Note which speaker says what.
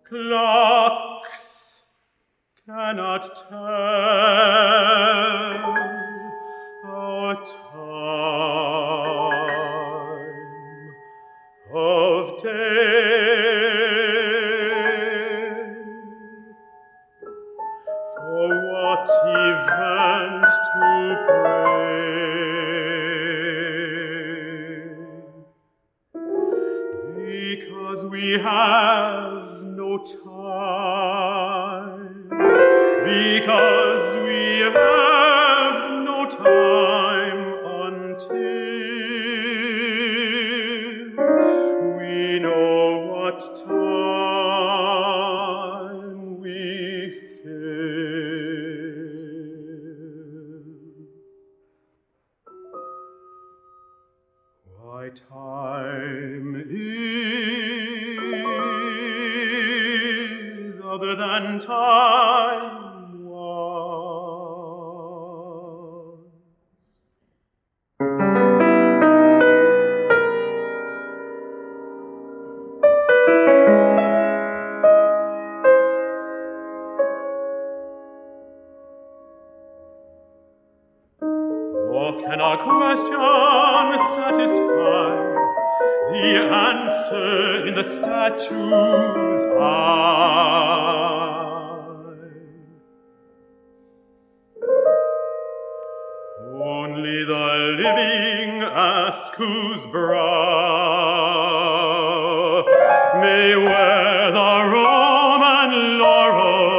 Speaker 1: Clocks cannot tell our time of day. For what event to pray? Because we have no time, because we have no time until we know what time we fill. Why, time is other than time was. Or can our question satisfy the answer in the statue's eye? Only the living ask whose brow may wear the Roman laurel